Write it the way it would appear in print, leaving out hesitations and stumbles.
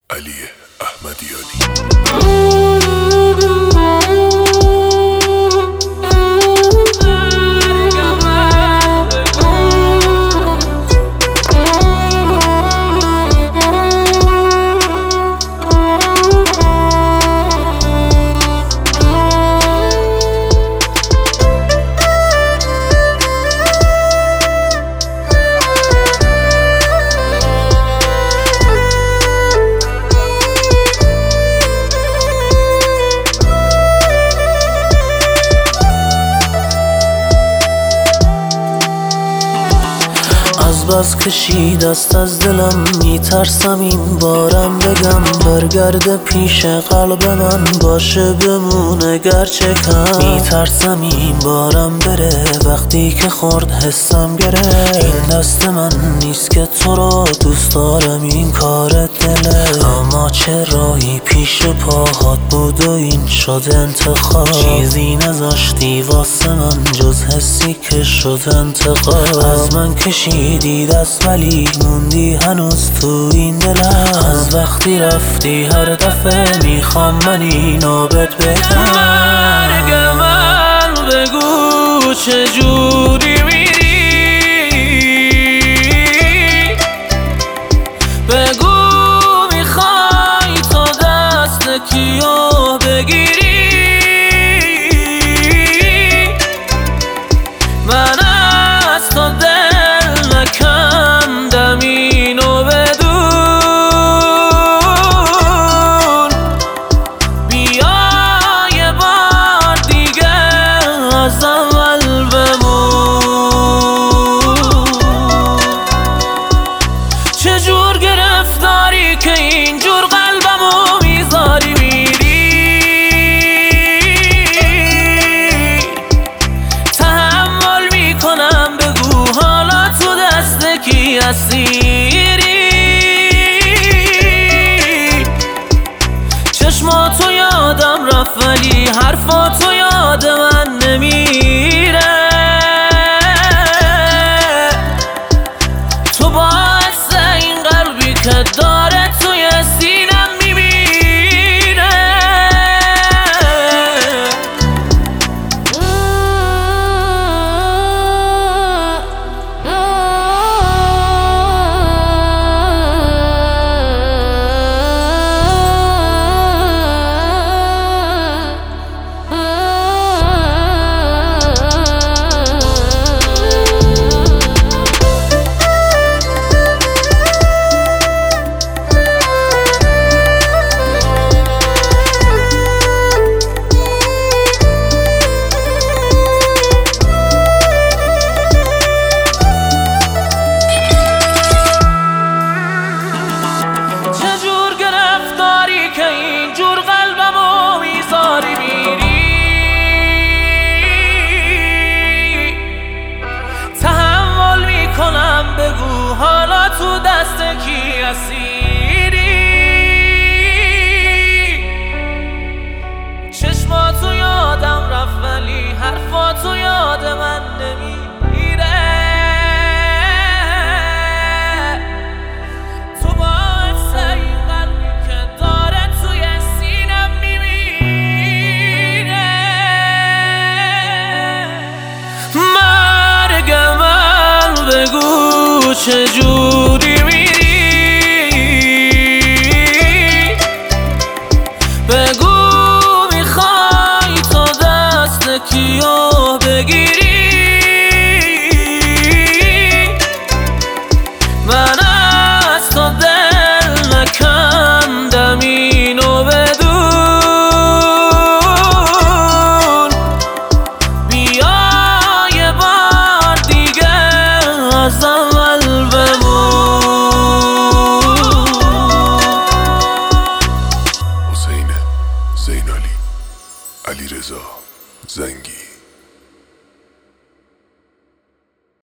علی احمدیانی. از بس کشید دست از دلم، میترسم این بارم بگم برگرده پیش قلب من، باشه بمونه گرچه کم. میترسم این بارم بره وقتی که خورد حسم گره. این دست من نیست که تو رو دوست دارم، این کار دله. اما چه راهی پیش پاهات بود و این شد انتخاب. چیزی نذاشتی واسه من جز حسی که شد انتقام. از من کشیدی دست ولی موندی هنوز تو این دلم. از وقتی رفتی هر دفعه میخوام من اینو بهت بگم. مرگ من بگو چجوری میری، بگو میخوای تا دست کیو بگیری. من از تو دل نکندم اینو بدون. بیا یه بار دیگه از اول بمون. چجور گرفتاری که اینجور قلبمو میذاری میری. تحمل میکنم بگو حالا تو دست کی اسیری. چشماتو یادم رفت ولی حرفاتو یاد من نمیره. تو باعث این قلبی که داره توی سینم میمیره. که اینجور قلبمو میذاری میری. تحمل میکنم بگو حالا تو دست کی اسیری. چشماتو یادم رفت ولی حرفاتو یاد من نمیره. بگو چجوری